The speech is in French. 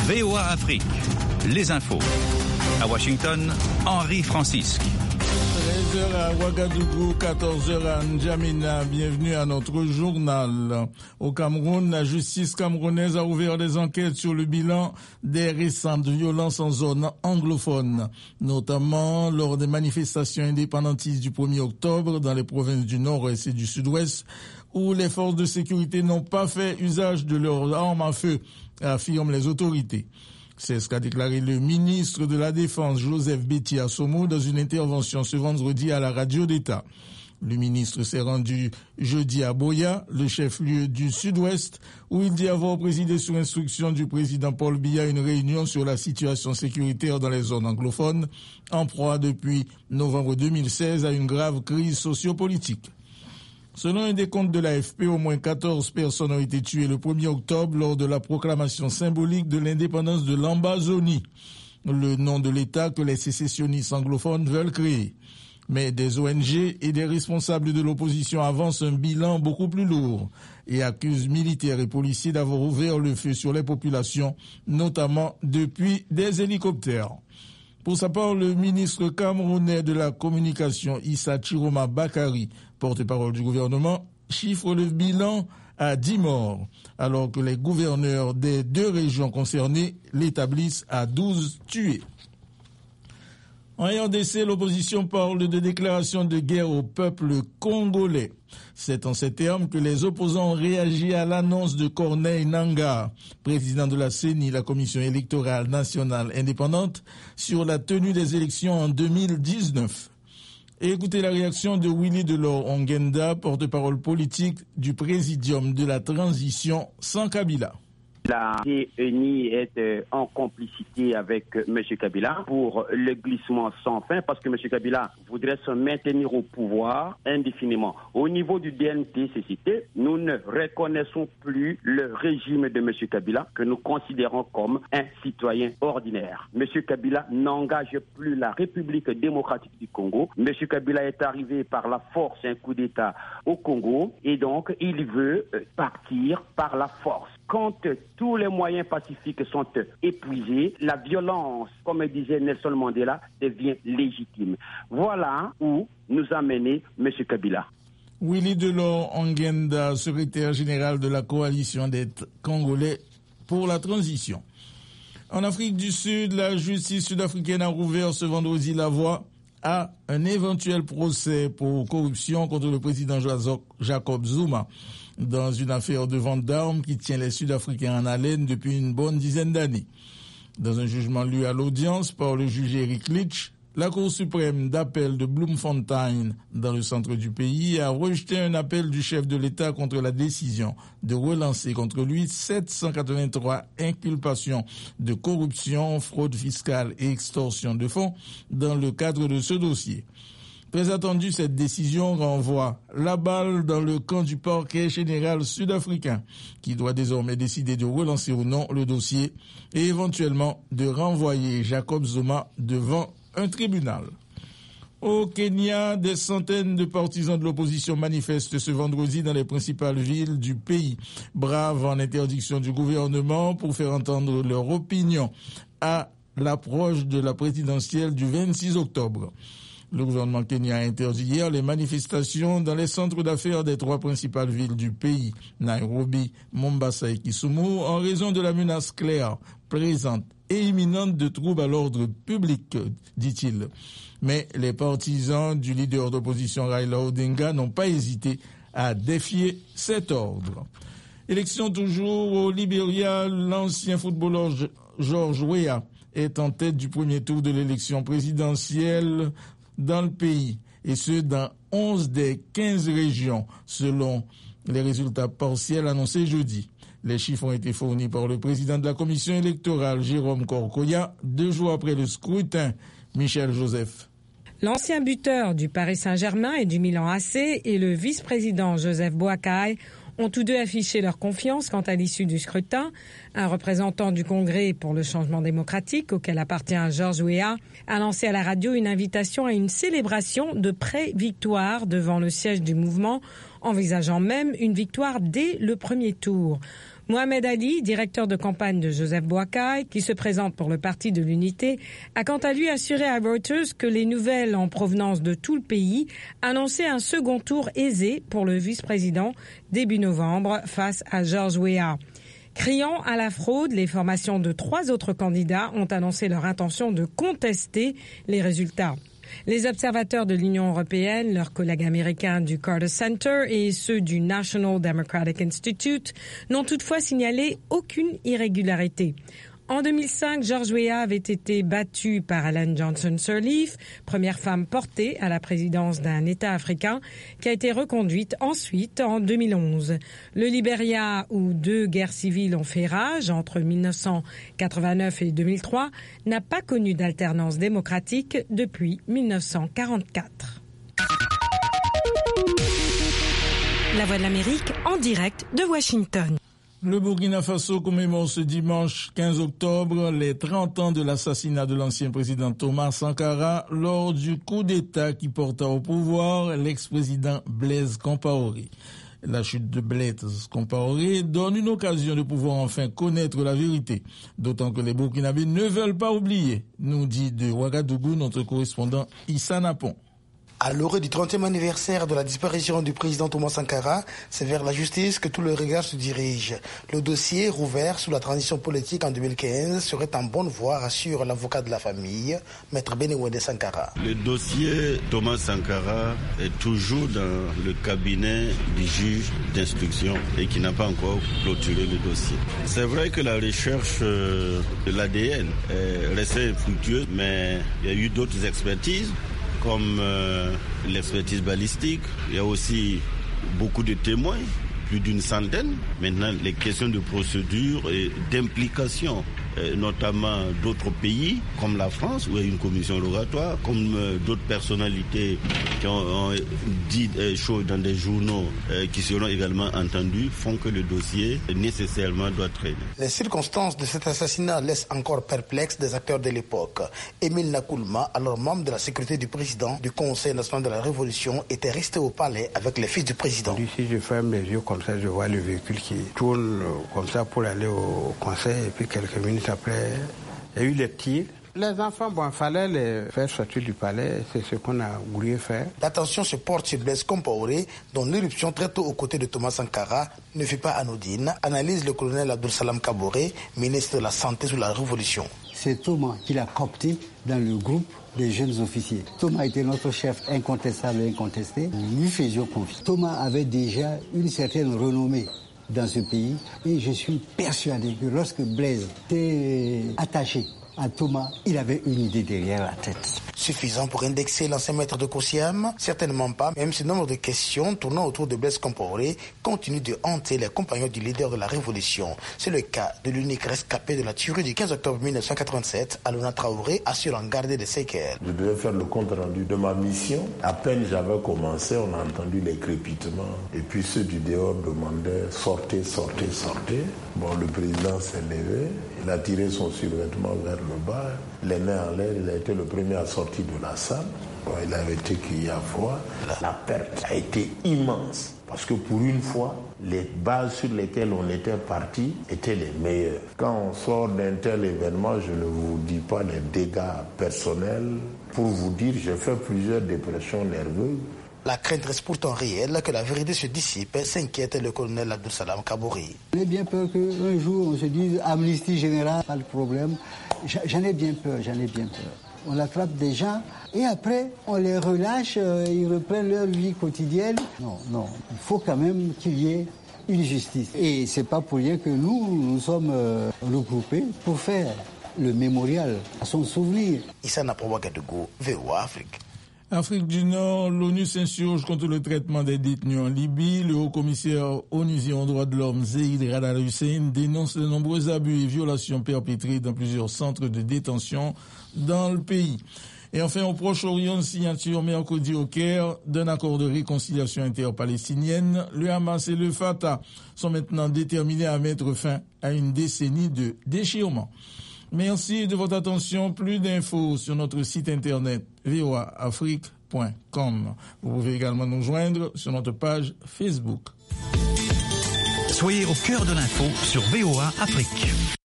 VOA Afrique, les infos. À Washington, Henri Francisque. 13h à Ouagadougou, 14h à N'Djamena. Bienvenue à notre journal. Au Cameroun, la justice camerounaise a ouvert des enquêtes sur le bilan des récentes violences en zone anglophone, notamment lors des manifestations indépendantistes du 1er octobre dans les provinces du Nord-Ouest et du Sud-Ouest, où les forces de sécurité n'ont pas fait usage de leurs armes à feu, affirment les autorités. C'est ce qu'a déclaré le ministre de la Défense, Joseph Betty Assomo, dans une intervention ce vendredi à la radio d'État. Le ministre s'est rendu jeudi à Boya, le chef-lieu du Sud-Ouest, où il dit avoir présidé sous instruction du président Paul Biya une réunion sur la situation sécuritaire dans les zones anglophones, en proie depuis novembre 2016 à une grave crise sociopolitique. Selon un décompte de l'AFP, au moins 14 personnes ont été tuées le 1er octobre lors de la proclamation symbolique de l'indépendance de l'Ambazonie, le nom de l'État que les sécessionnistes anglophones veulent créer. Mais des ONG et des responsables de l'opposition avancent un bilan beaucoup plus lourd et accusent militaires et policiers d'avoir ouvert le feu sur les populations, notamment depuis des hélicoptères. Pour sa part, le ministre camerounais de la communication, Issa Chiroma Bakari, porte-parole du gouvernement, chiffre le bilan à 10 morts, alors que les gouverneurs des 2 régions concernées l'établissent à 12 tués. En RDC, l'opposition parle de déclaration de guerre au peuple congolais. C'est en ces termes que les opposants ont réagi à l'annonce de Corneille Nangaa, président de la CENI, la Commission électorale nationale indépendante, sur la tenue des élections en 2019. Et écoutez la réaction de Willy Delors Ongenda, porte-parole politique du Présidium de la transition sans Kabila. La CENI est en complicité avec M. Kabila pour le glissement sans fin parce que M. Kabila voudrait se maintenir au pouvoir indéfiniment. Au niveau du DNT-CCT, nous ne reconnaissons plus le régime de M. Kabila que nous considérons comme un citoyen ordinaire. M. Kabila n'engage plus la République démocratique du Congo. M. Kabila est arrivé par la force, un coup d'État au Congo et donc il veut partir par la force. Quand tous les moyens pacifiques sont épuisés, la violence, comme disait Nelson Mandela, devient légitime. Voilà où nous a mené M. Kabila. Willy Delors Ongenda, secrétaire général de la coalition des Congolais pour la transition. En Afrique du Sud, la justice sud-africaine a rouvert ce vendredi la voie à un éventuel procès pour corruption contre le président Jacob Zuma, dans une affaire de vente d'armes qui tient les Sud-Africains en haleine depuis une bonne dizaine d'années. Dans un jugement lu à l'audience par le juge Eric Litch, la Cour suprême d'appel de Bloemfontein, dans le centre du pays, a rejeté un appel du chef de l'État contre la décision de relancer contre lui 783 inculpations de corruption, fraude fiscale et extorsion de fonds dans le cadre de ce dossier. Très attendu, cette décision renvoie la balle dans le camp du parquet général sud-africain, qui doit désormais décider de relancer ou non le dossier et éventuellement de renvoyer Jacob Zuma devant un tribunal. Au Kenya, des centaines de partisans de l'opposition manifestent ce vendredi dans les principales villes du pays, braves en interdiction du gouvernement pour faire entendre leur opinion à l'approche de la présidentielle du 26 octobre. Le gouvernement kenyan a interdit hier les manifestations dans les centres d'affaires des 3 principales villes du pays, Nairobi, Mombasa et Kisumu, en raison de la menace claire, présente et imminente de troubles à l'ordre public, dit-il. Mais les partisans du leader d'opposition Raila Odinga n'ont pas hésité à défier cet ordre. Élection toujours au Libéria, l'ancien footballeur George Weah est en tête du premier tour de l'élection présidentielle dans le pays, et ce dans 11 des 15 régions, selon les résultats partiels annoncés jeudi. Les chiffres ont été fournis par le président de la commission électorale, Jérôme Korkoya, 2 jours après le scrutin. Michel Joseph. L'ancien buteur du Paris Saint-Germain et du Milan AC et le vice-président Joseph Boakai ont tous deux affiché leur confiance quant à l'issue du scrutin. Un représentant du Congrès pour le changement démocratique, auquel appartient George Weah, a lancé à la radio une invitation à une célébration de pré-victoire devant le siège du mouvement, envisageant même une victoire dès le premier tour. Mohamed Ali, directeur de campagne de Joseph Boakai, qui se présente pour le Parti de l'Unité, a quant à lui assuré à Reuters que les nouvelles en provenance de tout le pays annonçaient un second tour aisé pour le vice-président début novembre face à George Weah. Criant à la fraude, les formations de 3 autres candidats ont annoncé leur intention de contester les résultats. Les observateurs de l'Union européenne, leurs collègues américains du Carter Center et ceux du National Democratic Institute n'ont toutefois signalé aucune irrégularité. En 2005, George Weah avait été battu par Ellen Johnson Sirleaf, première femme portée à la présidence d'un État africain, qui a été reconduite ensuite en 2011. Le Libéria, où 2 guerres civiles ont fait rage entre 1989 et 2003, n'a pas connu d'alternance démocratique depuis 1944. La Voix de l'Amérique en direct de Washington. Le Burkina Faso commémore ce dimanche 15 octobre les 30 ans de l'assassinat de l'ancien président Thomas Sankara lors du coup d'État qui porta au pouvoir l'ex-président Blaise Compaoré. La chute de Blaise Compaoré donne une occasion de pouvoir enfin connaître la vérité, d'autant que les Burkinabés ne veulent pas oublier, nous dit de Ouagadougou notre correspondant Issa Napon. À l'heure du 30e anniversaire de la disparition du président Thomas Sankara, c'est vers la justice que tout le regard se dirige. Le dossier, rouvert sous la transition politique en 2015, serait en bonne voie, rassure l'avocat de la famille, Maître Benewede Sankara. Le dossier Thomas Sankara est toujours dans le cabinet du juge d'instruction et qui n'a pas encore clôturé le dossier. C'est vrai que la recherche de l'ADN est restée infructueuse, mais il y a eu d'autres expertises, comme l'expertise balistique. Il y a aussi beaucoup de témoins, plus d'une centaine. Maintenant, les questions de procédure et d'implication, notamment d'autres pays, comme la France, où il y a une commission rogatoire, comme d'autres personnalités qui ont dit des choses dans des journaux qui seront également entendues, font que le dossier nécessairement doit traîner. Les circonstances de cet assassinat laissent encore perplexes des acteurs de l'époque. Émile Nakoulma, alors membre de la sécurité du président du Conseil national de la Révolution, était resté au palais avec les fils du président. Si je ferme les yeux comme ça, je vois le véhicule qui tourne comme ça pour aller au conseil, et puis quelques minutes après, il y a eu les tirs. Les enfants, il fallait les faire sortir du palais, c'est ce qu'on a voulu faire. L'attention se porte sur Blaise Compaoré, dont l'éruption très tôt aux côtés de Thomas Sankara ne fut pas anodine, analyse le colonel Abdul Salam Kaboré, ministre de la Santé sous la Révolution. C'est Thomas qui l'a coopté dans le groupe des jeunes officiers. Thomas était notre chef incontestable et incontesté. Nous lui faisions confiance. Thomas avait déjà une certaine renommée dans ce pays et je suis persuadé que lorsque Blaise était attaché à Thomas, il avait une idée derrière la tête. Suffisant pour indexer l'ancien maître de Kosiam? Certainement pas, même si le nombre de questions tournant autour de Blaise Compaoré continue de hanter les compagnons du leader de la Révolution. C'est le cas de l'unique rescapé de la tuerie du 15 octobre 1987, Alouna Traoré, assurant garder des séquelles. Je devais faire le compte rendu de ma mission. À peine j'avais commencé, on a entendu les crépitements. Et puis ceux du dehors demandaient « sortez, sortez, sortez ». Bon, le président s'est levé, il a tiré son survêtement vers le bas, les mains en l'air, il a été le premier à sortir de la salle. Bon, il avait été crié à froid. La perte a été immense. Parce que pour une fois, les bases sur lesquelles on était parti étaient les meilleures. Quand on sort d'un tel événement, je ne vous dis pas les dégâts personnels. Pour vous dire, j'ai fait plusieurs dépressions nerveuses. La crainte reste pourtant réelle que la vérité se dissipe, s'inquiète le colonel Abdul Salam Kaboré. J'en ai bien peur qu'un jour on se dise amnistie générale, pas de problème. J'en ai bien peur. On attrape des gens et après on les relâche, ils reprennent leur vie quotidienne. Non, il faut quand même qu'il y ait une justice. Et c'est pas pour rien que nous sommes regroupés pour faire le mémorial à son souvenir. Issa Napon, Ouagadougou, VOA Afrique. Afrique du Nord, l'ONU s'insurge contre le traitement des détenus en Libye. Le haut-commissaire onusien aux droits de l'homme, Zeid Ra'ad al-Hussein, dénonce de nombreux abus et violations perpétrés dans plusieurs centres de détention dans le pays. Et enfin, au Proche-Orient, signature mercredi au Caire d'un accord de réconciliation interpalestinienne. Le Hamas et le Fatah sont maintenant déterminés à mettre fin à une décennie de déchirement. Merci de votre attention. Plus d'infos sur notre site internet voaafrique.com. Vous pouvez également nous joindre sur notre page Facebook. Soyez au cœur de l'info sur VOA Afrique.